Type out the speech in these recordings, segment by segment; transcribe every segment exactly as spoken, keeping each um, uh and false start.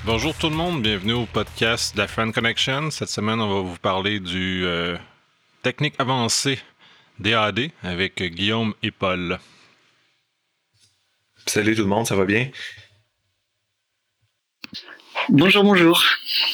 Bonjour tout le monde, bienvenue au podcast d'Afran Connection. Cette semaine, on va vous parler du euh, technique avancée D A D avec Guillaume et Paul. Salut tout le monde, ça va bien? Bonjour, bonjour.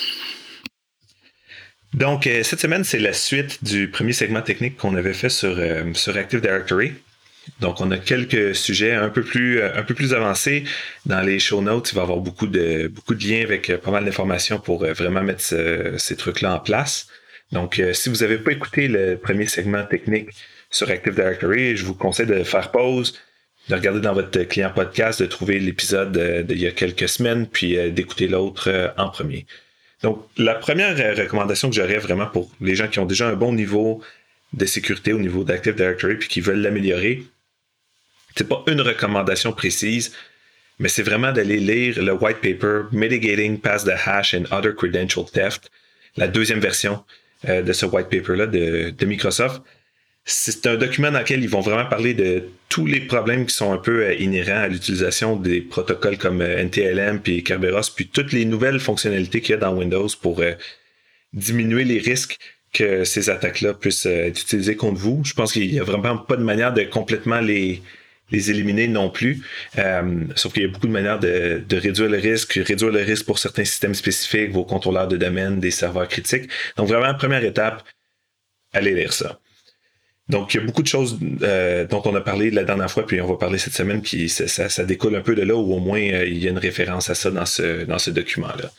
Donc, euh, cette semaine, c'est la suite du premier segment technique qu'on avait fait sur, euh, sur Active Directory. Donc, on a quelques sujets un peu plus, un peu plus avancés. Dans les show notes, il va y avoir beaucoup de, beaucoup de liens avec pas mal d'informations pour vraiment mettre ce, ces trucs-là en place. Donc, euh, si vous n'avez pas écouté le premier segment technique sur Active Directory, je vous conseille de faire pause, de regarder dans votre client podcast, de trouver l'épisode d'il y a quelques semaines, puis euh, d'écouter l'autre euh, en premier. Donc, la première recommandation que j'aurais vraiment pour les gens qui ont déjà un bon niveau de sécurité au niveau d'Active Directory puis qui veulent l'améliorer, c'est pas une recommandation précise, mais c'est vraiment d'aller lire le white paper Mitigating Pass the Hash and Other Credential Theft, la deuxième version euh, de ce white paper-là de, de Microsoft. C'est un document dans lequel ils vont vraiment parler de tous les problèmes qui sont un peu euh, inhérents à l'utilisation des protocoles comme euh, N T L M puis Kerberos, puis toutes les nouvelles fonctionnalités qu'il y a dans Windows pour euh, diminuer les risques que ces attaques-là puissent euh, être utilisées contre vous. Je pense qu'il n'y a vraiment pas de manière de complètement les, les éliminer non plus. Euh, sauf qu'il y a beaucoup de manières de, de réduire le risque, réduire le risque pour certains systèmes spécifiques, vos contrôleurs de domaine, des serveurs critiques. Donc vraiment, première étape, allez lire ça. Donc, il y a beaucoup de choses euh, dont on a parlé la dernière fois, puis on va parler cette semaine, puis ça, ça, ça découle un peu de là, ou au moins euh, il y a une référence à ça dans ce, dans ce document-là.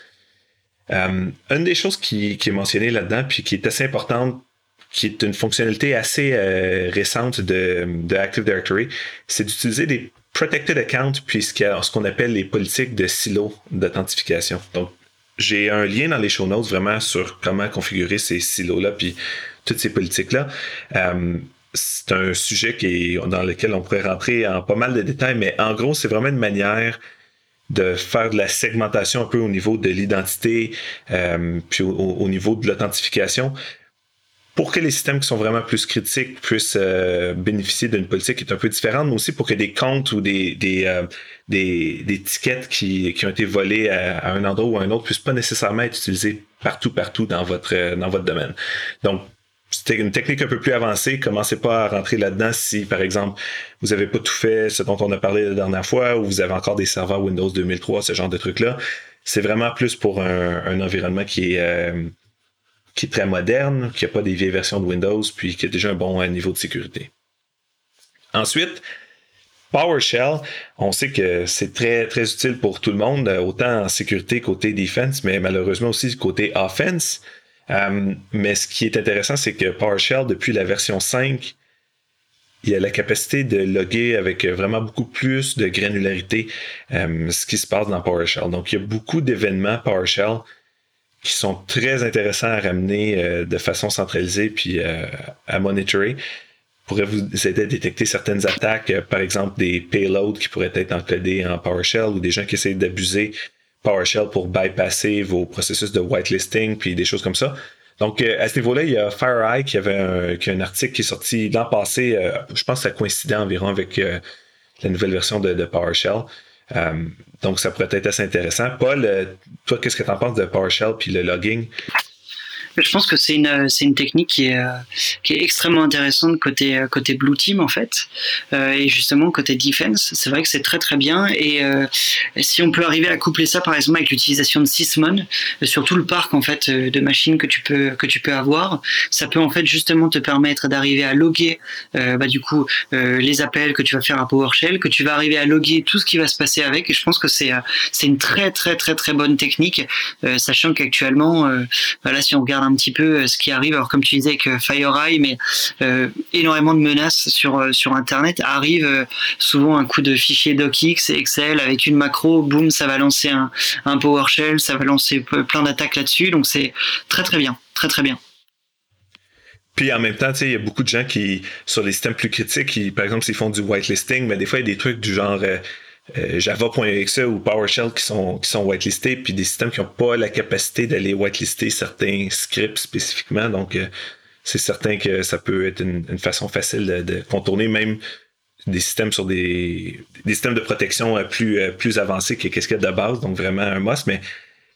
Euh, une des choses qui, qui est mentionnée là-dedans, puis qui est assez importante, qui est une fonctionnalité assez euh, récente de, de Active Directory, c'est d'utiliser des protected accounts, puis ce, ce qu'on appelle les politiques de silos d'authentification. Donc, j'ai un lien dans les show notes vraiment sur comment configurer ces silos-là, puis toutes ces politiques-là. Euh, c'est un sujet qui est, dans lequel on pourrait rentrer en pas mal de détails, mais en gros, c'est vraiment une manière de faire de la segmentation un peu au niveau de l'identité, euh, puis au, au niveau de l'authentification, pour que les systèmes qui sont vraiment plus critiques puissent euh, bénéficier d'une politique qui est un peu différente, mais aussi pour que des comptes ou des des euh, des, des tickets qui, qui ont été volés à, à un endroit ou à un autre puissent pas nécessairement être utilisés partout, partout dans votre, dans votre domaine. Donc, c'était une technique un peu plus avancée. Commencez pas à rentrer là-dedans si, par exemple, vous n'avez pas tout fait ce dont on a parlé la dernière fois, ou vous avez encore des serveurs Windows deux mille trois, ce genre de trucs-là. C'est vraiment plus pour un, un environnement qui est, euh, qui est très moderne, qui n'a pas des vieilles versions de Windows, puis qui a déjà un bon niveau de sécurité. Ensuite, PowerShell, on sait que c'est très, très utile pour tout le monde, autant en sécurité côté defense, mais malheureusement aussi côté offense. Um, mais ce qui est intéressant, c'est que PowerShell, depuis la version cinq, il y a la capacité de loguer avec vraiment beaucoup plus de granularité um, ce qui se passe dans PowerShell. Donc, il y a beaucoup d'événements PowerShell qui sont très intéressants à ramener euh, de façon centralisée puis euh, à monitorer. Pourrait vous aider à détecter certaines attaques, euh, par exemple des payloads qui pourraient être encodés en PowerShell ou des gens qui essayent d'abuser PowerShell pour bypasser vos processus de whitelisting puis des choses comme ça. Donc, euh, à ce niveau-là, il y a FireEye qui avait un, qui a un article qui est sorti l'an passé. Euh, je pense que ça coïncidait environ avec euh, la nouvelle version de, de PowerShell. Euh, donc, ça pourrait être assez intéressant. Paul, euh, toi, qu'est-ce que tu en penses de PowerShell puis le logging? Je pense que c'est une c'est une technique qui est qui est extrêmement intéressante côté côté Blue Team en fait, euh, et justement côté defense, c'est vrai que c'est très très bien. Et euh, si on peut arriver à coupler ça par exemple avec l'utilisation de Sysmon sur tout le parc en fait de machines que tu peux que tu peux avoir, ça peut en fait justement te permettre d'arriver à loguer euh, bah du coup euh, les appels que tu vas faire à PowerShell, que tu vas arriver à loguer tout ce qui va se passer avec. Et je pense que c'est c'est une très très très très bonne technique, euh, sachant qu'actuellement euh, voilà, si on regarde un petit peu ce qui arrive, alors comme tu disais avec FireEye, mais euh, énormément de menaces sur sur Internet arrivent, euh, souvent un coup de fichier docx et Excel avec une macro, boum, ça va lancer un, un PowerShell, ça va lancer plein d'attaques là-dessus, donc c'est très très bien, très très bien. Puis en même temps, il y a beaucoup de gens qui, sur les systèmes plus critiques, qui, par exemple, s'ils font du whitelisting, mais des fois, il y a des trucs du genre euh, euh, Java.exe ou PowerShell qui sont, qui sont whitelistés, puis des systèmes qui n'ont pas la capacité d'aller whitelister certains scripts spécifiquement. Donc, euh, c'est certain que ça peut être une, une façon facile de, de contourner même des systèmes sur des, des systèmes de protection plus, plus avancés que qu'est-ce qu'il y a de base. Donc, vraiment un must. Mais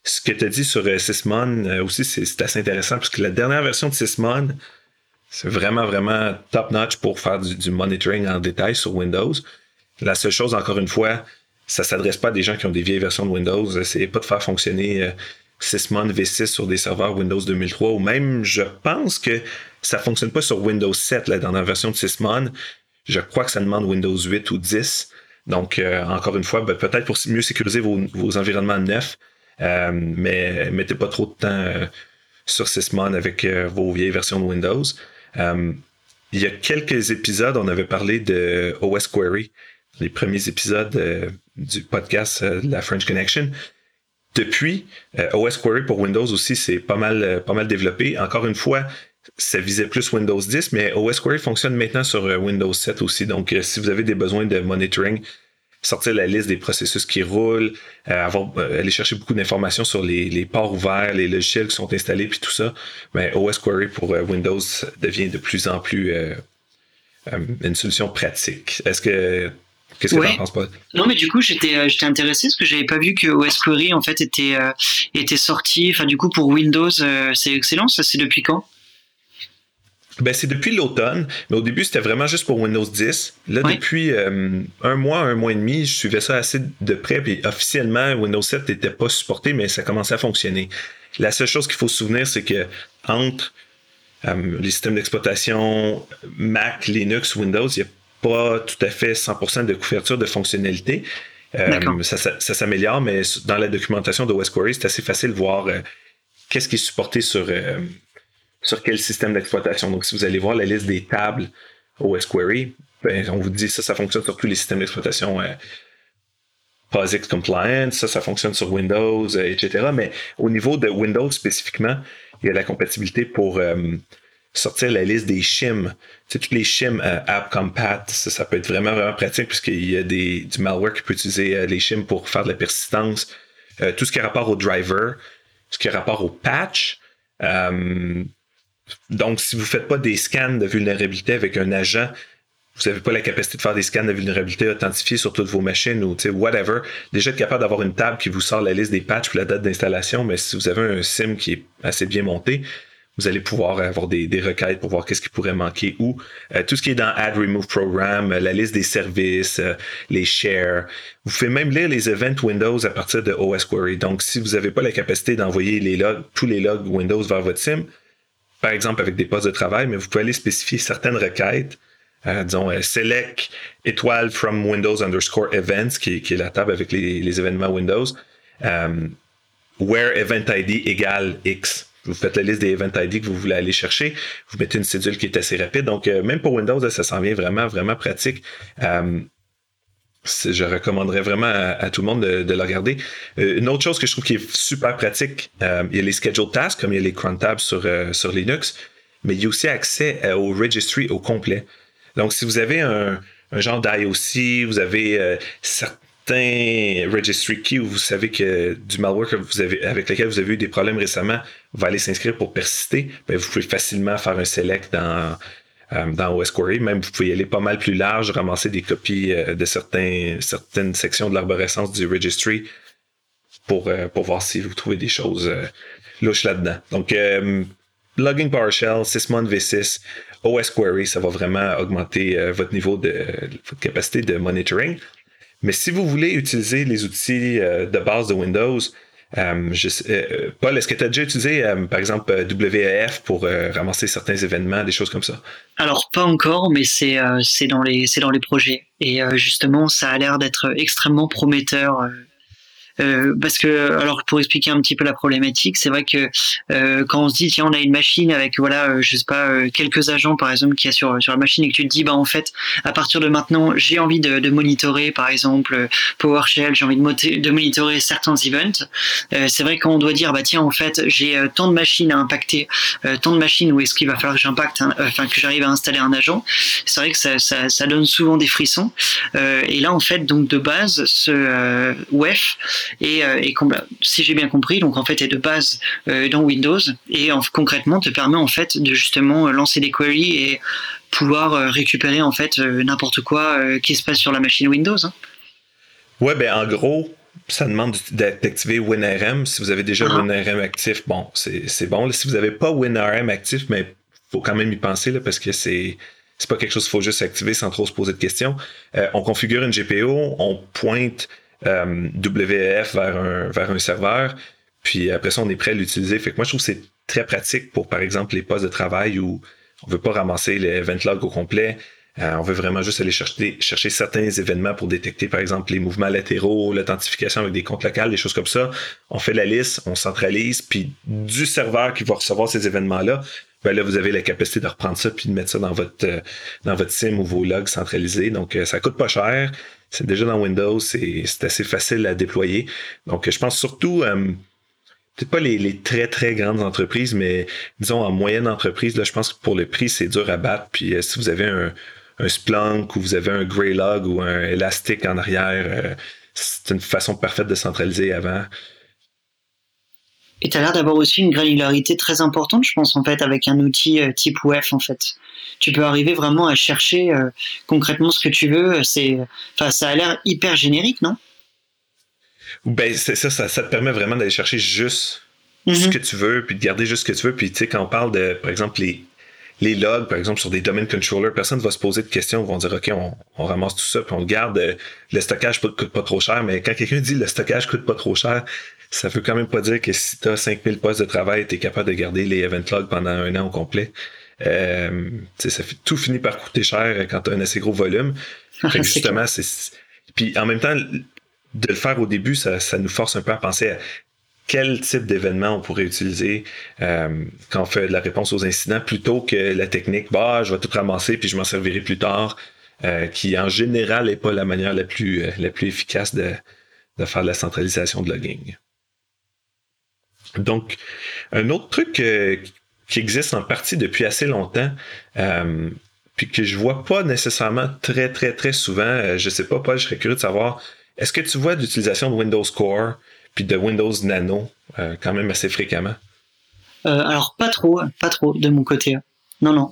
ce que tu as dit sur euh, Sysmon euh, aussi, c'est, c'est assez intéressant parce que la dernière version de Sysmon, c'est vraiment, vraiment top-notch pour faire du, du monitoring en détail sur Windows. La seule chose, encore une fois, ça ne s'adresse pas à des gens qui ont des vieilles versions de Windows. C'est pas de faire fonctionner euh, Sysmon V six sur des serveurs Windows deux mille trois, ou même, je pense que ça ne fonctionne pas sur Windows sept, la dernière version de Sysmon. Je crois que ça demande Windows huit ou dix. Donc, euh, encore une fois, ben, peut-être pour mieux sécuriser vos, vos environnements neufs, euh, mais mettez pas trop de temps euh, sur Sysmon avec euh, vos vieilles versions de Windows. Euh, il y a quelques épisodes, on avait parlé de O S Query, les premiers épisodes euh, du podcast euh, de la French Connection. Depuis, euh, O S Query pour Windows aussi, c'est pas mal, euh, pas mal développé. Encore une fois, ça visait plus Windows dix, mais O S Query fonctionne maintenant sur euh, Windows sept aussi. Donc, euh, si vous avez des besoins de monitoring, sortir la liste des processus qui roulent, euh, avoir, euh, aller chercher beaucoup d'informations sur les, les ports ouverts, les logiciels qui sont installés, puis tout ça, ben, O S Query pour euh, Windows devient de plus en plus euh, euh, une solution pratique. Est-ce que Qu'est-ce que ouais. tu en penses, Paul? Non, mais du coup, j'étais, euh, j'étais intéressé parce que j'avais pas vu que O S Query en fait était euh, était sorti. Enfin, du coup, pour Windows, euh, c'est excellent. Ça, c'est depuis quand? Ben, c'est depuis l'automne, mais au début, c'était vraiment juste pour Windows dix. Là, ouais. depuis euh, un mois, un mois et demi, je suivais ça assez de près, puis officiellement, Windows sept n'était pas supporté, mais ça commençait à fonctionner. La seule chose qu'il faut se souvenir, c'est que entre euh, les systèmes d'exploitation Mac, Linux, Windows, il n'y a pas tout à fait cent pour cent de couverture de fonctionnalité. Euh, ça, ça, ça s'améliore, mais dans la documentation de O S Query, c'est assez facile de voir euh, qu'est-ce qui est supporté sur... Euh, sur quel système d'exploitation. Donc, si vous allez voir la liste des tables O S Query, ben, on vous dit ça, ça fonctionne sur tous les systèmes d'exploitation euh, POSIX compliant, ça, ça fonctionne sur Windows, euh, et cetera. Mais au niveau de Windows spécifiquement, il y a la compatibilité pour euh, sortir la liste des shims. Tu sais, toutes les shims euh, AppCompat, ça, ça peut être vraiment, vraiment pratique puisqu'il y a des, du malware qui peut utiliser euh, les shims pour faire de la persistance. Euh, tout ce qui a rapport au driver, ce qui a rapport au patch. Euh, Donc, si vous ne faites pas des scans de vulnérabilité avec un agent, vous n'avez pas la capacité de faire des scans de vulnérabilité authentifiés sur toutes vos machines ou whatever, déjà être capable d'avoir une table qui vous sort la liste des patchs et la date d'installation, mais si vous avez un SIM qui est assez bien monté, vous allez pouvoir avoir des, des requêtes pour voir qu'est-ce qui pourrait manquer où. Euh, tout ce qui est dans Add Remove Program, la liste des services, euh, les shares. Vous pouvez même lire les events Windows à partir de O S Query. Donc, si vous n'avez pas la capacité d'envoyer les logs, tous les logs Windows vers votre SIM, par exemple avec des postes de travail, mais vous pouvez aller spécifier certaines requêtes, euh, disons euh, select étoile from Windows underscore events, qui, qui est la table avec les, les événements Windows, um, where event I D égale X. Vous faites la liste des event I D que vous voulez aller chercher, vous mettez une cédule qui est assez rapide. Donc, euh, même pour Windows, là, ça s'en vient vraiment, vraiment pratique. Um, Je recommanderais vraiment à, à tout le monde de, de le regarder. Euh, une autre chose que je trouve qui est super pratique, euh, il y a les scheduled tasks, comme il y a les cron tabs sur, euh, sur Linux, mais il y a aussi accès euh, au registry au complet. Donc, si vous avez un, un genre d'I O C, vous avez euh, certains registry keys où vous savez que du malware que vous avez, avec lequel vous avez eu des problèmes récemment va aller s'inscrire pour persister, ben, vous pouvez facilement faire un select dans... dans O S Query. Même, vous pouvez y aller pas mal plus large, ramasser des copies euh, de certains, certaines sections de l'arborescence du registry pour, euh, pour voir si vous trouvez des choses euh, louches là-dedans. Donc, euh, logging PowerShell, Sysmon V six, O S Query, ça va vraiment augmenter euh, votre niveau de votre capacité de monitoring. Mais si vous voulez utiliser les outils euh, de base de Windows, Euh, je, euh, Paul, est-ce que tu as déjà utilisé, euh, par exemple, W E F pour euh, ramasser certains événements, des choses comme ça? Alors, pas encore, mais c'est, euh, c'est, dans, les, c'est dans les projets. Et euh, justement, ça a l'air d'être extrêmement prometteur. Euh, Euh, parce que, alors pour expliquer un petit peu la problématique, c'est vrai que euh, quand on se dit tiens on a une machine avec voilà euh, je sais pas euh, quelques agents par exemple qui a sur sur la machine et que tu te dis bah en fait à partir de maintenant j'ai envie de, de monitorer par exemple PowerShell, j'ai envie de, moter, de monitorer certains events, euh, c'est vrai qu'on doit dire bah tiens en fait j'ai euh, tant de machines à impacter, euh, tant de machines où est-ce qu'il va falloir que j'impacte, hein, euh, enfin que j'arrive à installer un agent. C'est vrai que ça ça, ça donne souvent des frissons. Euh, et là en fait donc de base ce euh, W E F Et, et si j'ai bien compris, donc en fait est de base euh, dans Windows et en, concrètement te permet en fait de justement lancer des queries et pouvoir euh, récupérer en fait euh, n'importe quoi euh, qui se passe sur la machine Windows. Hein. Ouais, ben en gros, ça demande d'activer WinRM. Si vous avez déjà ah. WinRM actif, bon, c'est, c'est bon. Là, si vous n'avez pas WinRM actif, mais il faut quand même y penser là, parce que c'est, c'est pas quelque chose qu'il faut juste activer sans trop se poser de questions. Euh, on configure une G P U, on pointe euh, W E F vers un, vers un serveur, puis après ça, on est prêt à l'utiliser. Fait que moi, je trouve que c'est très pratique pour, par exemple, les postes de travail où on veut pas ramasser les event logs au complet. Euh, on veut vraiment juste aller chercher, chercher certains événements pour détecter, par exemple, les mouvements latéraux, l'authentification avec des comptes locaux, des choses comme ça. On fait la liste, on centralise, puis du serveur qui va recevoir ces événements-là, ben là, vous avez la capacité de reprendre ça puis de mettre ça dans votre euh, dans votre SIM ou vos logs centralisés. Donc, euh, ça coûte pas cher. C'est déjà dans Windows, c'est, c'est assez facile à déployer. Donc, je pense surtout... Euh, peut-être pas les, les très, très grandes entreprises, mais disons en moyenne entreprise, là, je pense que pour le prix, c'est dur à battre. Puis euh, si vous avez un, un Splunk ou vous avez un Greylog ou un Elastic en arrière, euh, c'est une façon parfaite de centraliser avant. Et tu as l'air d'avoir aussi une granularité très importante, je pense, en fait, avec un outil euh, type W E F, en fait. Tu peux arriver vraiment à chercher euh, concrètement ce que tu veux. C'est, enfin, ça a l'air hyper générique, non? Ben, c'est ça, ça, ça te permet vraiment d'aller chercher juste mm-hmm. ce que tu veux, puis de garder juste ce que tu veux. Puis, tu sais, quand on parle de, par exemple, les, les logs, par exemple, sur des domain controllers, personne ne va se poser de questions, ils vont dire, OK, on, on ramasse tout ça, puis on le garde. Le stockage ne coûte pas trop cher, mais quand quelqu'un dit le stockage coûte pas trop cher, ça veut quand même pas dire que si tu as cinq mille postes de travail, tu es capable de garder les event logs pendant un an au complet. Euh, ça fait, tout finit par coûter cher quand tu as un assez gros volume. Fait que justement, c'est, c'est... Puis en même temps, de le faire au début, ça, ça nous force un peu à penser à quel type d'événement on pourrait utiliser euh, quand on fait de la réponse aux incidents, plutôt que la technique, bah, je vais tout ramasser puis je m'en servirai plus tard, euh, qui en général n'est pas la manière la plus, euh, la plus efficace de, de faire de la centralisation de logging. Donc, un autre truc euh, qui existe en partie depuis assez longtemps, euh, puis que je vois pas nécessairement très, très, très souvent, euh, je sais pas, Paul, je serais curieux de savoir, est-ce que tu vois l'utilisation de Windows Core puis de Windows Nano euh, quand même assez fréquemment? Euh, alors, pas trop, pas trop de mon côté. Non, non.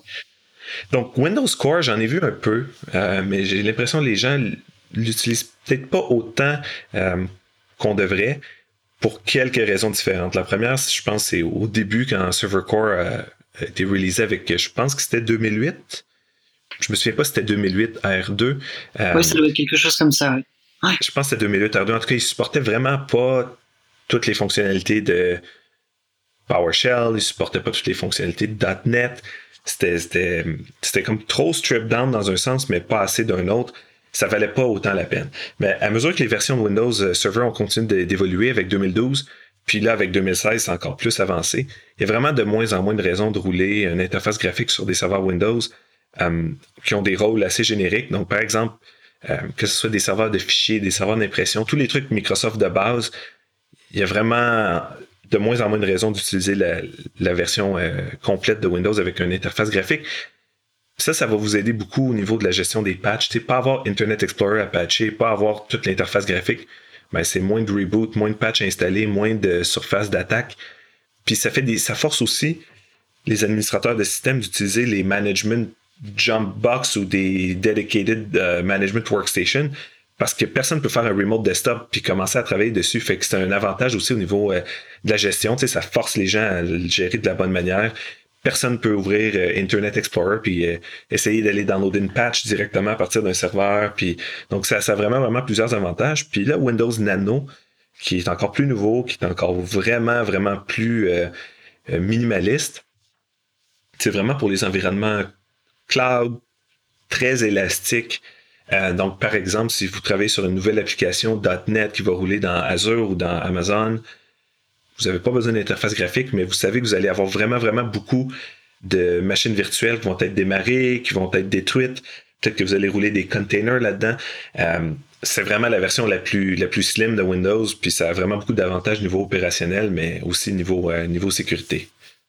Donc, Windows Core, j'en ai vu un peu, euh, mais j'ai l'impression que les gens l'utilisent peut-être pas autant euh, qu'on devrait, pour quelques raisons différentes. La première, je pense, c'est au début, quand Server Core a, a été releasé avec, je pense que c'était deux mille huit. Je me souviens pas si c'était deux mille huit R deux. Euh, oui, ça doit être quelque chose comme ça, oui. Ouais. Je pense que c'était deux mille huit R deux. En tout cas, il supportait vraiment pas toutes les fonctionnalités de PowerShell, il supportait pas toutes les fonctionnalités de .NET. C'était, c'était, c'était comme trop stripped down dans un sens, mais pas assez d'un autre. Ça valait pas autant la peine. Mais à mesure que les versions de Windows Server ont continué d'évoluer avec deux mille douze, puis là, avec deux mille seize, c'est encore plus avancé, il y a vraiment de moins en moins de raisons de rouler une interface graphique sur des serveurs Windows euh, qui ont des rôles assez génériques. Donc, par exemple, euh, que ce soit des serveurs de fichiers, des serveurs d'impression, tous les trucs Microsoft de base, il y a vraiment de moins en moins de raisons d'utiliser la, la version euh, complète de Windows avec une interface graphique. Ça, ça va vous aider beaucoup au niveau de la gestion des patchs. Tu sais, pas avoir Internet Explorer à patcher, pas avoir toute l'interface graphique, ben, c'est moins de reboot, moins de patchs installés, moins de surface d'attaque. Puis ça fait des, ça force aussi les administrateurs de système d'utiliser les management jump box ou des dedicated uh, management workstation, parce que personne ne peut faire un remote desktop puis commencer à travailler dessus. Fait que c'est un avantage aussi au niveau euh, de la gestion. Tu sais, ça force les gens à le gérer de la bonne manière. Personne ne peut ouvrir euh, Internet Explorer puis euh, essayer d'aller downloader une patch directement à partir d'un serveur. Puis, donc, ça, ça a vraiment, vraiment plusieurs avantages. Puis là, Windows Nano, qui est encore plus nouveau, qui est encore vraiment, vraiment plus euh, euh, minimaliste, c'est vraiment pour les environnements cloud, très élastiques. Euh, donc, par exemple, si vous travaillez sur une nouvelle application .NET qui va rouler dans Azure ou dans Amazon, vous n'avez pas besoin d'interface graphique, mais vous savez que vous allez avoir vraiment, vraiment beaucoup de machines virtuelles qui vont être démarrées, qui vont être détruites. Peut-être que vous allez rouler des containers là-dedans. Euh, c'est vraiment la version la plus, la plus slim de Windows, puis ça a vraiment beaucoup d'avantages niveau opérationnel, mais aussi niveau, euh, niveau sécurité.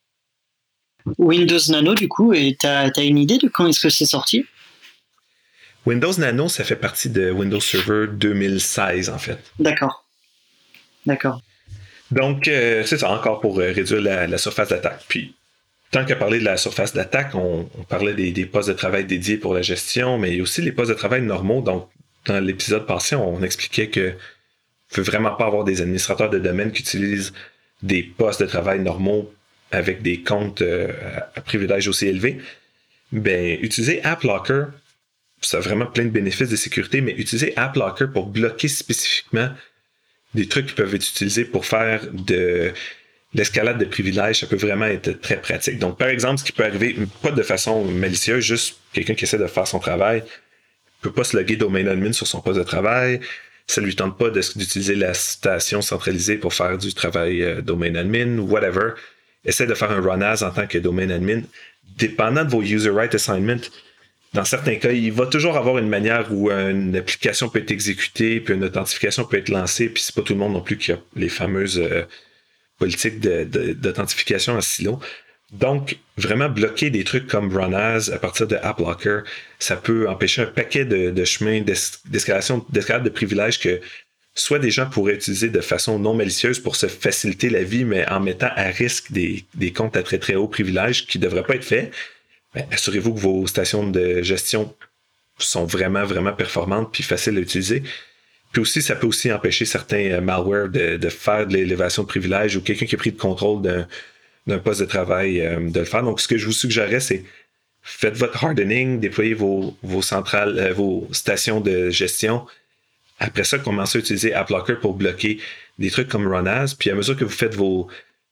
Windows Nano, du coup, et tu as une idée de quand est-ce que c'est sorti? Windows Nano, ça fait partie de Windows Server deux mille seize, en fait. D'accord. D'accord. Donc, euh, c'est ça, encore pour euh, réduire la, la surface d'attaque. Puis, tant qu'à parler de la surface d'attaque, on, on parlait des, des postes de travail dédiés pour la gestion, mais il y a aussi les postes de travail normaux. Donc, dans l'épisode passé, on expliquait que veut vraiment pas avoir des administrateurs de domaine qui utilisent des postes de travail normaux avec des comptes euh, à privilèges aussi élevés, ben, utiliser AppLocker, ça a vraiment plein de bénéfices de sécurité, mais utiliser AppLocker pour bloquer spécifiquement des trucs qui peuvent être utilisés pour faire de l'escalade de privilèges, ça peut vraiment être très pratique. Donc, par exemple, ce qui peut arriver, pas de façon malicieuse, juste quelqu'un qui essaie de faire son travail, peut pas se loguer domain admin sur son poste de travail, ça lui tente pas de, d'utiliser la station centralisée pour faire du travail euh, domain admin ou whatever, essaie de faire un run as en tant que domain admin. Dépendant de vos user right assignment, dans certains cas, il va toujours avoir une manière où une application peut être exécutée, puis une authentification peut être lancée, puis c'est pas tout le monde non plus qui a les fameuses euh, politiques de, de, d'authentification en silo. Donc, vraiment bloquer des trucs comme Runaz à partir de AppLocker, ça peut empêcher un paquet de, de chemins d'es- d'escalation, d'escalade de privilèges que soit des gens pourraient utiliser de façon non malicieuse pour se faciliter la vie, mais en mettant à risque des, des comptes à très très haut privilège qui ne devraient pas être faits. Ben, assurez-vous que vos stations de gestion sont vraiment, vraiment performantes puis faciles à utiliser. Puis aussi, ça peut aussi empêcher certains malwares de, de faire de l'élévation de privilèges ou quelqu'un qui a pris le contrôle d'un, d'un poste de travail euh, de le faire. Donc, ce que je vous suggérerais, c'est faites votre hardening, déployez vos, vos centrales, euh, vos stations de gestion. Après ça, commencez à utiliser AppLocker pour bloquer des trucs comme Runaz. Puis à mesure que vous faites vos,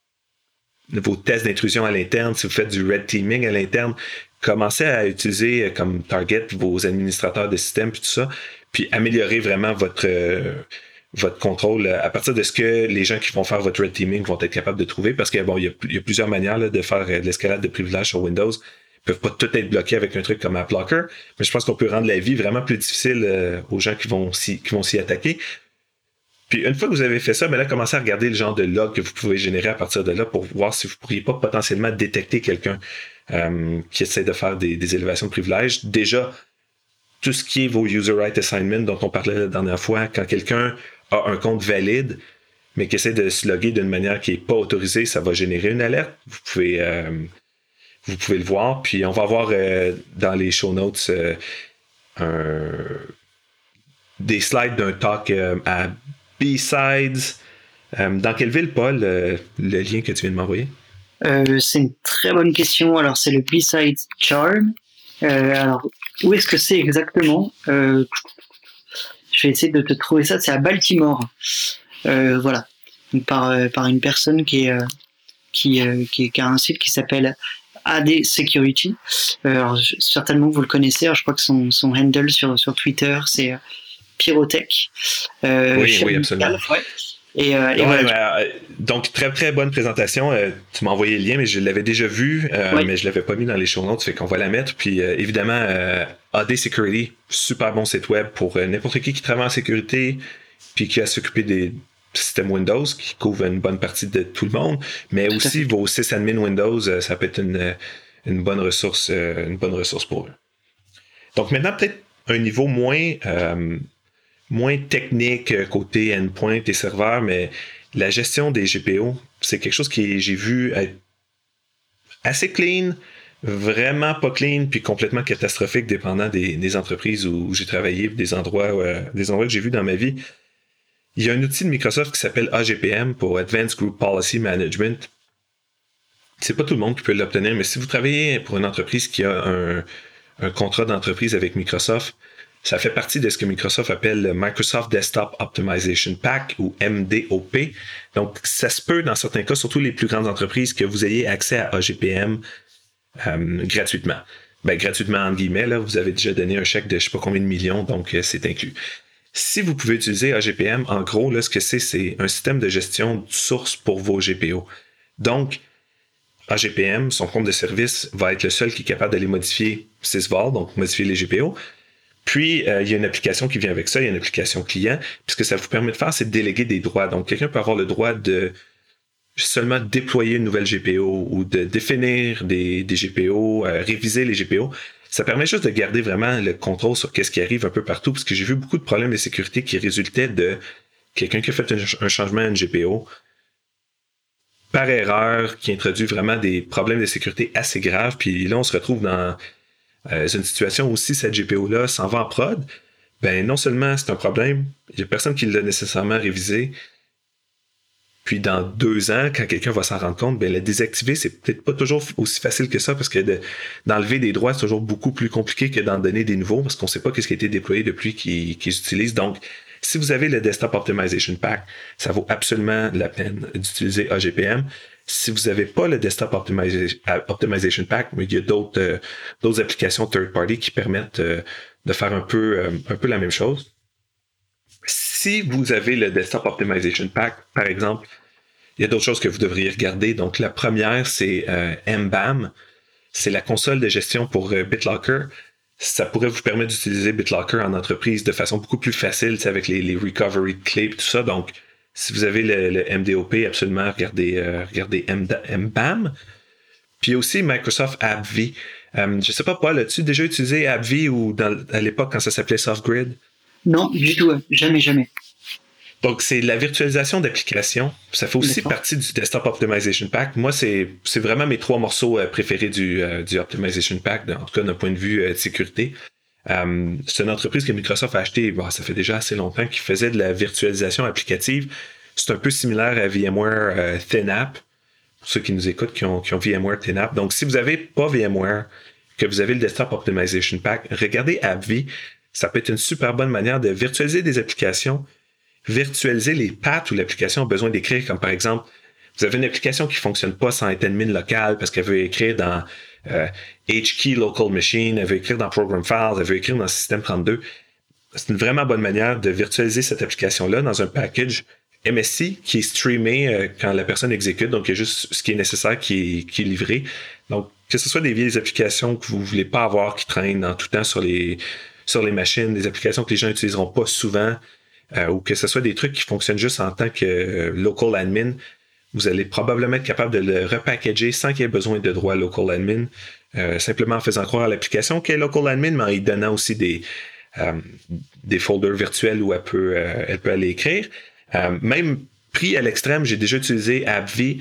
vos tests d'intrusion à l'interne, si vous faites du red teaming à l'interne, commencez à utiliser comme target vos administrateurs de système puis tout ça, puis améliorer vraiment votre, euh, votre contrôle à partir de ce que les gens qui vont faire votre red teaming vont être capables de trouver, parce que bon, il y a, il y a plusieurs manières là, de faire de l'escalade de privilèges sur Windows. Ils peuvent pas tout être bloqués avec un truc comme AppLocker, mais je pense qu'on peut rendre la vie vraiment plus difficile euh, aux gens qui vont, s'y, qui vont s'y attaquer. Puis une fois que vous avez fait ça, ben là, commencez à regarder le genre de log que vous pouvez générer à partir de là pour voir si vous pourriez pas potentiellement détecter quelqu'un euh, qui essaie de faire des, des élévations de privilèges. Déjà, tout ce qui est vos user right assignment dont on parlait la dernière fois, quand quelqu'un a un compte valide, mais qui essaie de se loguer d'une manière qui n'est pas autorisée, ça va générer une alerte. Vous pouvez... Euh, Vous pouvez le voir, puis on va voir euh, dans les show notes euh, un, des slides d'un talk euh, à B-Sides. Euh, dans quelle ville, Paul, euh, le lien que tu viens de m'envoyer? Euh, c'est une très bonne question. Alors, c'est le B-Side Charm. Euh, alors, où est-ce que c'est exactement? euh, Je vais essayer de te trouver ça. C'est à Baltimore. Euh, voilà. Donc, par, par une personne qui, est, qui, qui, qui a un site qui s'appelle A D Security. Euh, alors, je, certainement vous le connaissez. Alors, je crois que son, son handle sur, sur Twitter, c'est Pyrotech. Euh, oui, oui, absolument. Ouais. Et, euh, et ouais, voilà. euh, donc, très, très bonne présentation. Euh, tu m'as envoyé le lien, mais je l'avais déjà vu, euh, oui. mais je ne l'avais pas mis dans les show notes, fait qu'on va la mettre. Puis, euh, évidemment, euh, A D Security, super bon site web pour euh, n'importe qui qui travaille en sécurité, puis qui a s'occuper des systèmes Windows, qui couvre une bonne partie de tout le monde, mais tout aussi vos sysadmin Windows, euh, ça peut être une, une, bonne ressource, euh, une bonne ressource pour eux. Donc, maintenant, peut-être un niveau moins... Euh, moins technique côté endpoint et serveur, mais la gestion des G P O, c'est quelque chose que j'ai vu être assez clean, vraiment pas clean, puis complètement catastrophique dépendant des, des entreprises où, où j'ai travaillé, des endroits, euh, des endroits que j'ai vus dans ma vie. Il y a un outil de Microsoft qui s'appelle A G P M pour Advanced Group Policy Management. C'est pas tout le monde qui peut l'obtenir, mais si vous travaillez pour une entreprise qui a un, un contrat d'entreprise avec Microsoft, ça fait partie de ce que Microsoft appelle le Microsoft Desktop Optimization Pack, ou M D O P. Donc, ça se peut, dans certains cas, surtout les plus grandes entreprises, que vous ayez accès à A G P M euh, gratuitement. Ben, gratuitement, entre guillemets, là, vous avez déjà donné un chèque de je sais pas combien de millions, donc euh, c'est inclus. Si vous pouvez utiliser A G P M, en gros, là, ce que c'est, c'est un système de gestion de source pour vos G P O. Donc, A G P M, son compte de service, va être le seul qui est capable d'aller modifier sysvol, donc modifier les G P O. Puis, euh, il y a une application qui vient avec ça, il y a une application client. Puis ce que ça vous permet de faire, c'est de déléguer des droits. Donc, quelqu'un peut avoir le droit de seulement déployer une nouvelle G P O ou de définir des, des G P O, euh, réviser les G P O. Ça permet juste de garder vraiment le contrôle sur qu'est-ce qui arrive un peu partout, parce que j'ai vu beaucoup de problèmes de sécurité qui résultaient de quelqu'un qui a fait un, un changement à une G P O par erreur, qui introduit vraiment des problèmes de sécurité assez graves. Puis là, on se retrouve dans... Euh, c'est une situation où si cette G P O-là s'en va en prod, ben non seulement c'est un problème, il n'y a personne qui l'a nécessairement révisé. Puis dans deux ans, quand quelqu'un va s'en rendre compte, ben le désactiver, c'est peut-être pas toujours aussi facile que ça, parce que de, d'enlever des droits, c'est toujours beaucoup plus compliqué que d'en donner des nouveaux, parce qu'on ne sait pas ce qui a été déployé depuis qu'ils, qu'ils utilisent. Donc, si vous avez le Desktop Optimization Pack, ça vaut absolument la peine d'utiliser A G P M. Si vous n'avez pas le Desktop Optimization, Optimization Pack, mais il y a d'autres, euh, d'autres applications third-party qui permettent euh, de faire un peu, euh, un peu la même chose. Si vous avez le Desktop Optimization Pack, par exemple, il y a d'autres choses que vous devriez regarder. Donc, la première, c'est euh, M B A M. C'est la console de gestion pour euh, BitLocker. Ça pourrait vous permettre d'utiliser BitLocker en entreprise de façon beaucoup plus facile, avec les, les recovery de clés et tout ça. Donc, si vous avez le, le M D O P, absolument, regardez, euh, regardez M B A M. Puis aussi Microsoft AppV. Euh, je sais pas, Paul, as-tu déjà utilisé AppV ou dans, à l'époque quand ça s'appelait SoftGrid? Non, du tout, jamais, jamais. Donc, c'est la virtualisation d'applications. Ça fait aussi D'accord. partie du Desktop Optimization Pack. Moi, c'est, c'est vraiment mes trois morceaux euh, préférés du, euh, du Optimization Pack, en tout cas d'un point de vue euh, de sécurité. Euh, c'est une entreprise que Microsoft a achetée, bon, ça fait déjà assez longtemps, qui faisait de la virtualisation applicative. C'est un peu similaire à VMware euh, ThinApp, pour ceux qui nous écoutent, qui ont, qui ont VMware ThinApp. Donc, si vous n'avez pas VMware, que vous avez le Desktop Optimization Pack, regardez AppV. Ça peut être une super bonne manière de virtualiser des applications, virtualiser les paths où l'application a besoin d'écrire, comme par exemple, vous avez une application qui ne fonctionne pas sans être admin local parce qu'elle veut écrire dans euh, H-Key Local Machine, elle veut écrire dans Program Files, elle veut écrire dans Système trente-deux. C'est une vraiment bonne manière de virtualiser cette application-là dans un package M S C qui est streamé euh, quand la personne exécute, donc il y a juste ce qui est nécessaire qui est, qui est livré. Donc, que ce soit des vieilles applications que vous ne voulez pas avoir qui traînent en tout temps sur les, sur les machines, des applications que les gens n'utiliseront pas souvent, euh, ou que ce soit des trucs qui fonctionnent juste en tant que euh, local admin, vous allez probablement être capable de le repackager sans qu'il y ait besoin de droit local admin, euh, simplement en faisant croire à l'application qu'elle est local admin, mais en y donnant aussi des, euh, des folders virtuels où elle peut, euh, elle peut aller écrire. Euh, même pris à l'extrême, j'ai déjà utilisé AppV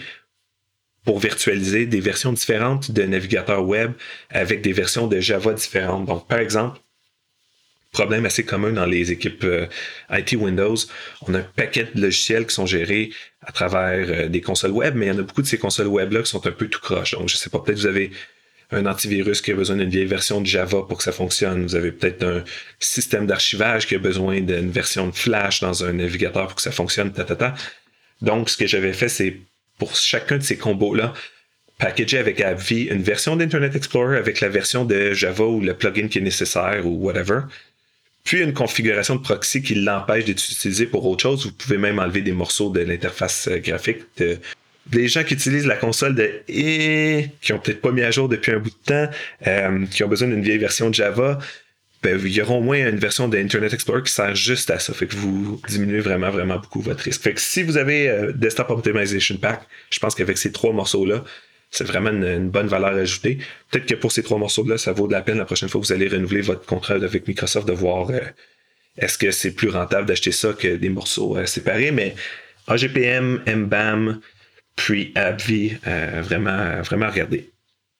pour virtualiser des versions différentes de navigateurs web avec des versions de Java différentes. Donc, par exemple, problème assez commun dans les équipes euh, I T Windows, on a un paquet de logiciels qui sont gérés à travers euh, des consoles web, mais il y en a beaucoup de ces consoles web-là qui sont un peu tout croche. Donc, je sais pas, peut-être vous avez un antivirus qui a besoin d'une vieille version de Java pour que ça fonctionne. Vous avez peut-être un système d'archivage qui a besoin d'une version de Flash dans un navigateur pour que ça fonctionne, ta, ta, ta. Donc, ce que j'avais fait, c'est pour chacun de ces combos-là, packager avec AppV une version d'Internet Explorer avec la version de Java ou le plugin qui est nécessaire ou whatever. Puis une configuration de proxy qui l'empêche d'être utilisé pour autre chose. Vous pouvez même enlever des morceaux de l'interface graphique. De... Les gens qui utilisent la console de et qui ont peut-être pas mis à jour depuis un bout de temps, euh, qui ont besoin d'une vieille version de Java, ben, il y aura au moins une version d'Internet Explorer qui sert juste à ça. Fait que vous diminuez vraiment, vraiment beaucoup votre risque. Fait que si vous avez euh, Desktop Optimization Pack, je pense qu'avec ces trois morceaux-là, c'est vraiment une, une bonne valeur ajoutée. Peut-être que pour ces trois morceaux-là, ça vaut de la peine la prochaine fois que vous allez renouveler votre contrat avec Microsoft de voir euh, est-ce que c'est plus rentable d'acheter ça que des morceaux euh, séparés. Mais A G P M, M B A M, puis AppV, euh, vraiment, vraiment regarder.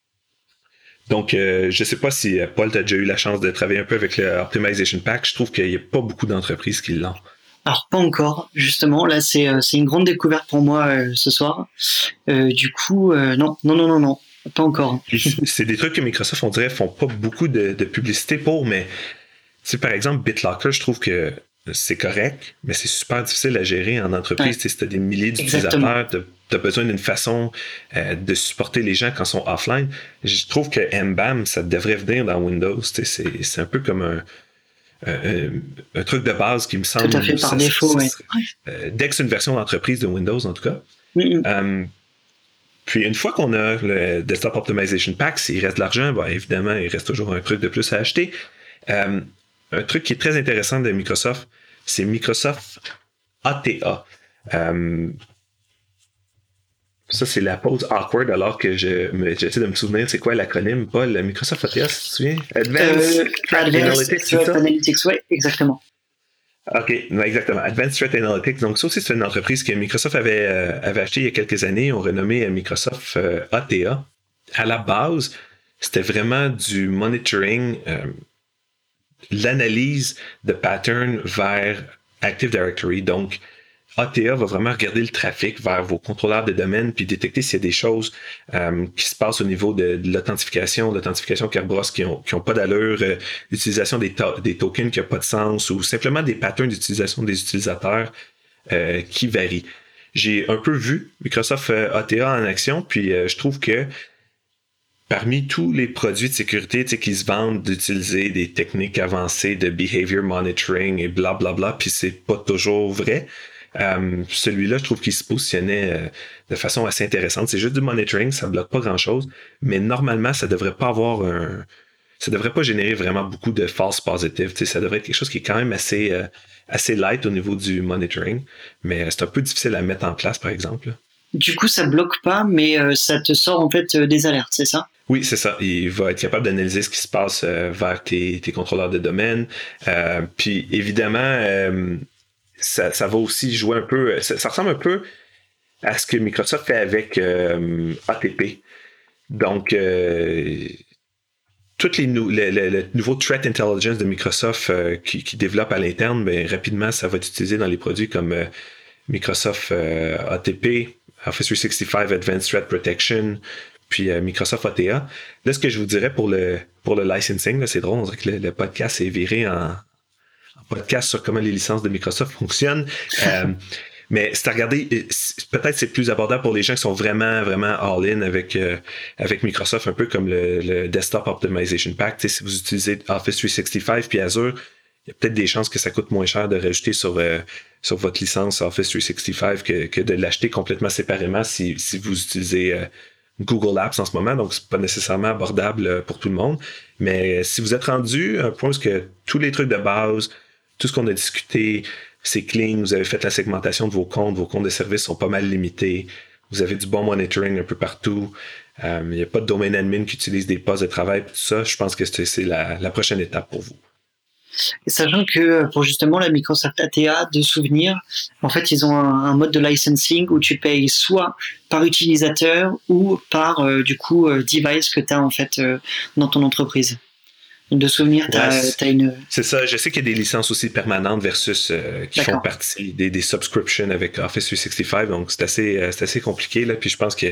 Donc, euh, je ne sais pas si Paul, tu as déjà eu la chance de travailler un peu avec le Optimization Pack. Je trouve qu'il n'y a pas beaucoup d'entreprises qui l'ont. Alors pas encore, justement. Là, c'est euh, c'est une grande découverte pour moi euh, ce soir. Euh, du coup, euh, non, non, non, non, non, pas encore. C'est des trucs que Microsoft, on dirait, font pas beaucoup de, de publicité pour, mais tu sais, par exemple, BitLocker, je trouve que c'est correct, mais c'est super difficile à gérer en entreprise. Ouais. Si tu as des milliers d'utilisateurs, tu as besoin d'une façon euh, de supporter les gens quand ils sont offline. Je trouve que M B A M, ça devrait venir dans Windows. C'est, c'est un peu comme un, un, un truc de base qui me semble... Tout à fait, par ça, défaut, oui. Euh, dès que c'est une version d'entreprise de Windows, en tout cas. Mm-hmm. Euh, puis une fois qu'on a le Desktop Optimization Pack, s'il reste de l'argent, ben, évidemment, il reste toujours un truc de plus à acheter. Euh, un truc qui est très intéressant de Microsoft, c'est Microsoft A T A. Euh, ça, c'est la pause awkward alors que je me, j'essaie de me souvenir c'est quoi l'acronyme, Paul, Microsoft A T A, si tu te souviens? Advanced euh, Threat Analytics, Threat Analytics, oui, exactement. OK, exactement. Advanced Threat Analytics. Donc, ça aussi, c'est une entreprise que Microsoft avait, euh, avait achetée il y a quelques années. On renommé Microsoft euh, A T A. À la base, c'était vraiment du monitoring euh, l'analyse de pattern vers Active Directory. Donc, A T A va vraiment regarder le trafic vers vos contrôleurs de domaine puis détecter s'il y a des choses euh, qui se passent au niveau de, de l'authentification, l'authentification Kerberos qui ont, qui ont pas d'allure, euh, l'utilisation des, to- des tokens qui n'ont pas de sens ou simplement des patterns d'utilisation des utilisateurs euh, qui varient. J'ai un peu vu Microsoft euh, A T A en action, puis euh, je trouve que parmi tous les produits de sécurité qui se vendent d'utiliser des techniques avancées de behavior monitoring et blablabla, bla, bla, puis c'est pas toujours vrai. Euh, celui-là, je trouve qu'il se positionnait euh, de façon assez intéressante. C'est juste du monitoring, ça bloque pas grand-chose, mais normalement, ça devrait pas avoir un... ça devrait pas générer vraiment beaucoup de false positives. T'sais, ça devrait être quelque chose qui est quand même assez, euh, assez light au niveau du monitoring, mais c'est un peu difficile à mettre en place, par exemple. Du coup, ça bloque pas, mais euh, ça te sort en fait euh, des alertes, c'est ça? Oui, c'est ça. Il va être capable d'analyser ce qui se passe euh, vers tes, tes contrôleurs de domaine. Euh, puis évidemment, euh, ça, ça va aussi jouer un peu... Ça, ça ressemble un peu à ce que Microsoft fait avec euh, A T P. Donc, euh, tous les nou- le, le, le nouveau threat intelligence de Microsoft euh, qui, qui développe à l'interne, ben, rapidement, ça va être utilisé dans les produits comme euh, Microsoft euh, A T P, Office trois cent soixante-quinze Advanced Threat Protection, puis euh, Microsoft A T A. Là, ce que je vous dirais pour le, pour le licensing, là, c'est drôle, on dirait que le, le podcast est viré en, en podcast sur comment les licences de Microsoft fonctionnent. euh, mais c'est à regarder, peut-être c'est plus abordable pour les gens qui sont vraiment, vraiment all-in avec, euh, avec Microsoft, un peu comme le, le Desktop Optimization Pack. T'sais, si vous utilisez Office trois cent soixante-quinze puis Azure, il y a peut-être des chances que ça coûte moins cher de rajouter sur, euh, sur votre licence Office trois cent soixante-quinze que, que de l'acheter complètement séparément si, si vous utilisez euh, Google Apps en ce moment. Donc, c'est pas nécessairement abordable pour tout le monde. Mais si vous êtes rendu à un point où que tous les trucs de base, tout ce qu'on a discuté, c'est clean, vous avez fait la segmentation de vos comptes, vos comptes de services sont pas mal limités, vous avez du bon monitoring un peu partout, il n'y a pas de domaine admin qui utilise des postes de travail, tout ça, je pense que c'est, c'est la, la prochaine étape pour vous. Et sachant que pour justement la Microsoft A T A, de souvenir, en fait, ils ont un, un mode de licensing où tu payes soit par utilisateur ou par euh, du coup euh, device que tu as en fait euh, dans ton entreprise. De souvenir, tu as ouais, une... C'est ça, je sais qu'il y a des licences aussi permanentes versus euh, qui D'accord. font partie des, des subscriptions avec Office trois cent soixante-quinze, donc c'est assez, euh, c'est assez compliqué, là, puis je pense que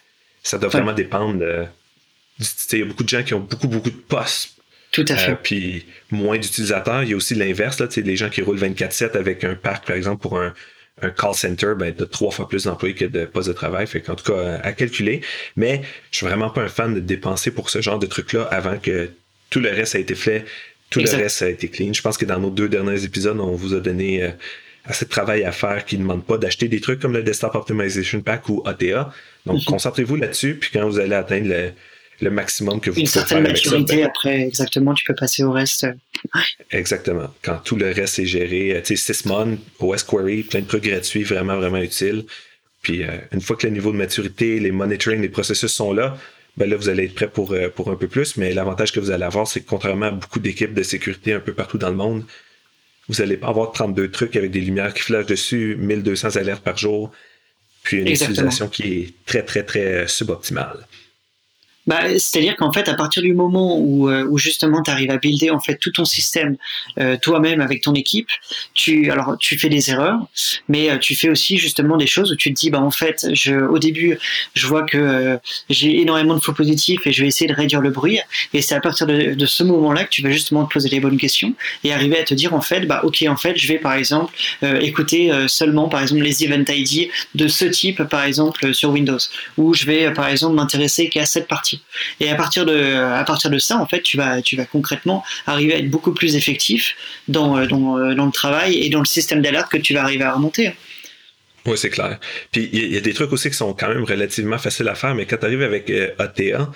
ça doit ouais. vraiment dépendre. Euh, il y a beaucoup de gens qui ont beaucoup, beaucoup de postes. Tout à fait. Euh, puis moins d'utilisateurs. Il y a aussi l'inverse, là, les gens qui roulent vingt-quatre sept avec un parc, par exemple, pour un, un call center, ben, t'as trois fois plus d'employés que de postes de travail. Fait qu'en tout cas, à calculer. Mais je suis vraiment pas un fan de dépenser pour ce genre de trucs-là avant que tout le reste a été fait, tout exact. Le reste a été clean. Je pense que dans nos deux derniers épisodes, on vous a donné euh, assez de travail à faire qui ne demande pas d'acheter des trucs comme le Desktop Optimization Pack ou A T A. Donc, mm-hmm. concentrez-vous là-dessus, puis quand vous allez atteindre le, le maximum que vous Une pouvez certaine faire maturité, avec ça, ben, après, exactement, tu peux passer au reste. Exactement. Quand tout le reste est géré, tu sais, Sysmon, O S Query, plein de trucs gratuits, vraiment, vraiment utiles. Puis, euh, une fois que le niveau de maturité, les monitoring, les processus sont là, ben là, vous allez être prêt pour, euh, pour un peu plus, mais l'avantage que vous allez avoir, c'est que contrairement à beaucoup d'équipes de sécurité un peu partout dans le monde, vous n'allez pas avoir trente-deux trucs avec des lumières qui flashent dessus, mille deux cents alertes par jour, puis une Exactement. Utilisation qui est très, très, très suboptimale. Bah, c'est-à-dire qu'en fait, à partir du moment où, euh, où justement tu arrives à builder en fait tout ton système euh, toi-même avec ton équipe, tu alors tu fais des erreurs, mais euh, tu fais aussi justement des choses où tu te dis bah en fait, je au début, je vois que euh, j'ai énormément de faux positifs et je vais essayer de réduire le bruit. Et c'est à partir de, de ce moment-là que tu vas justement te poser les bonnes questions et arriver à te dire en fait bah ok en fait je vais par exemple euh, écouter euh, seulement par exemple les event I D de ce type par exemple sur Windows, ou je vais par exemple m'intéresser qu'à cette partie. Et à partir de à partir de ça en fait tu vas tu vas concrètement arriver à être beaucoup plus effectif dans dans dans le travail et dans le système d'alerte que tu vas arriver à remonter. Oui, c'est clair. Puis il y, y a des trucs aussi qui sont quand même relativement faciles à faire, mais quand tu arrives avec euh, A T A,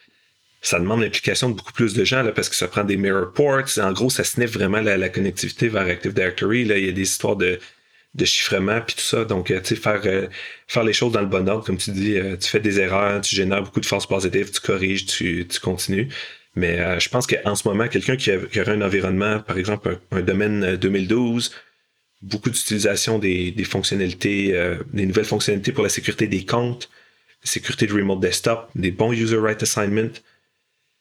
ça demande l'implication de beaucoup plus de gens là, parce que ça prend des mirror ports. En gros, ça sniffe vraiment la, la connectivité vers Active Directory. Là, il y a des histoires de de chiffrement puis tout ça, donc tu sais faire euh, faire les choses dans le bon ordre, comme tu dis, euh, tu fais des erreurs, tu génères beaucoup de false positives, tu corriges, tu, tu continues, mais euh, je pense qu'en ce moment quelqu'un qui, a, qui aurait un environnement, par exemple un, un domaine deux mille douze, beaucoup d'utilisation des, des fonctionnalités, euh, des nouvelles fonctionnalités pour la sécurité des comptes, la sécurité de remote desktop, des bons user right assignment,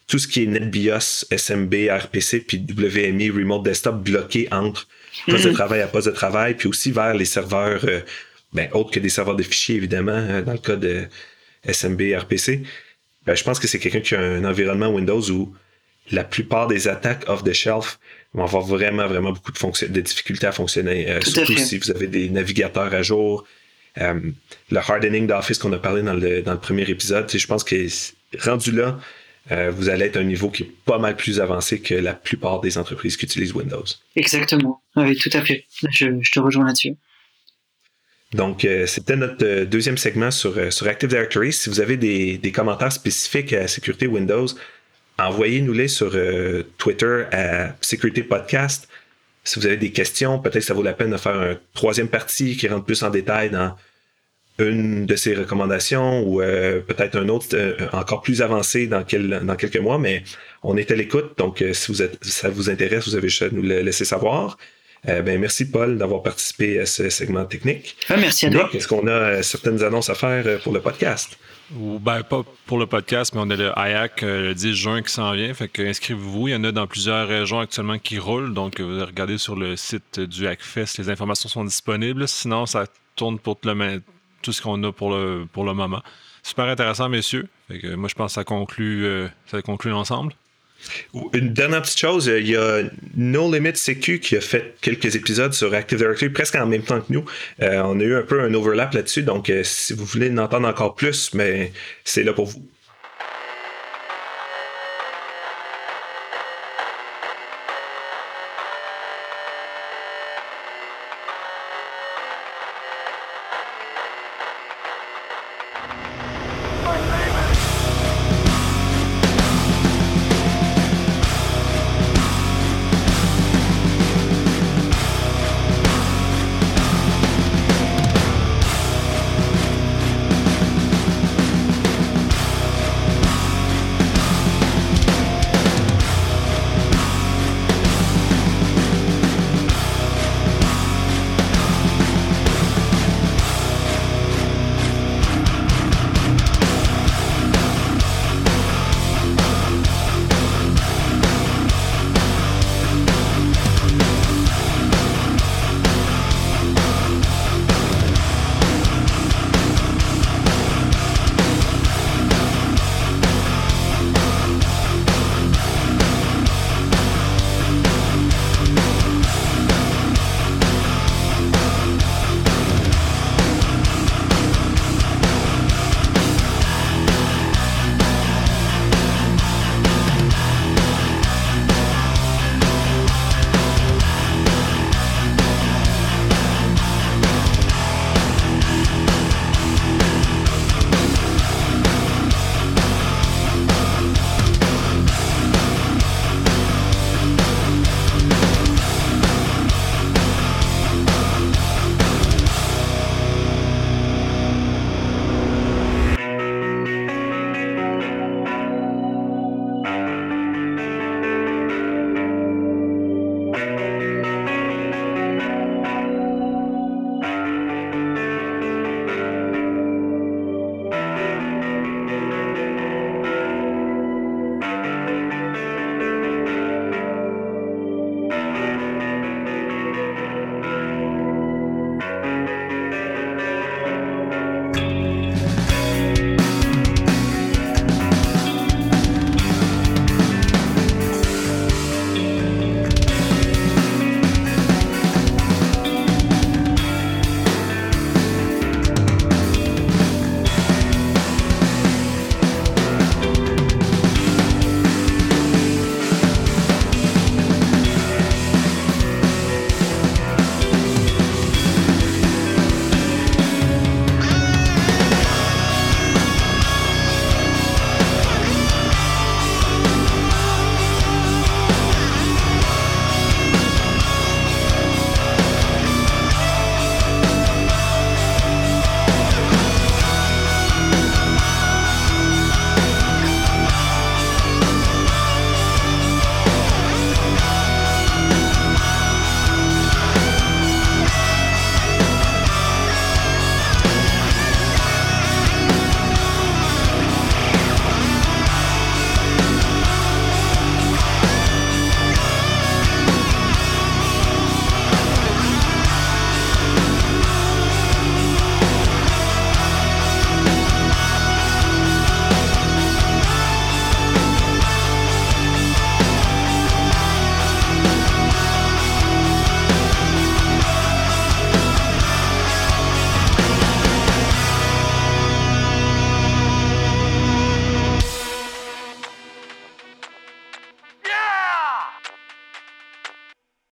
tout ce qui est NetBIOS, S M B, R P C, puis W M I, Remote Desktop, bloqué entre poste mm-hmm. de travail à poste de travail, puis aussi vers les serveurs, euh, ben, autres que des serveurs de fichiers, évidemment, hein, dans le cas de S M B, R P C. Ben, je pense que c'est quelqu'un qui a un environnement Windows où la plupart des attaques off-the-shelf vont avoir vraiment, vraiment beaucoup de, fonction- de difficultés à fonctionner. Euh, surtout si vous avez des navigateurs à jour. Euh, le hardening d'Office qu'on a parlé dans le, dans le premier épisode, je pense que rendu là, euh, vous allez être à un niveau qui est pas mal plus avancé que la plupart des entreprises qui utilisent Windows. Exactement. Oui, tout à fait. Je, je te rejoins là-dessus. Donc, euh, c'était notre euh, deuxième segment sur, euh, sur Active Directory. Si vous avez des, des commentaires spécifiques à la sécurité Windows, envoyez-nous-les sur euh, Twitter à Sécurité Podcast. Si vous avez des questions, peut-être que ça vaut la peine de faire une troisième partie qui rentre plus en détail dans une de ces recommandations ou euh, peut-être un autre euh, encore plus avancé dans, quel, dans quelques mois, mais on est à l'écoute, donc euh, si vous êtes, ça vous intéresse, vous avez juste à nous le laisser savoir. Euh, ben, merci Paul d'avoir participé à ce segment technique. Ah, merci à toi. Est-ce qu'on a euh, certaines annonces à faire euh, pour le podcast? Ou, ben, pas pour le podcast, mais on a le I A C euh, le dix juin qui s'en vient. Fait que inscrivez-vous. Il y en a dans plusieurs régions actuellement qui roulent. Donc, vous regardez sur le site du Hackfest. Les informations sont disponibles. Sinon, ça tourne pour le, tout ce qu'on a pour le, pour le moment. Super intéressant, messieurs. Fait que, moi, je pense que ça conclut, euh, ça conclut l'ensemble. Une dernière petite chose, il y a No Limit Sécu qui a fait quelques épisodes sur Active Directory presque en même temps que nous. Euh, on a eu un peu un overlap là-dessus, donc euh, si vous voulez en entendre encore plus, mais c'est là pour vous.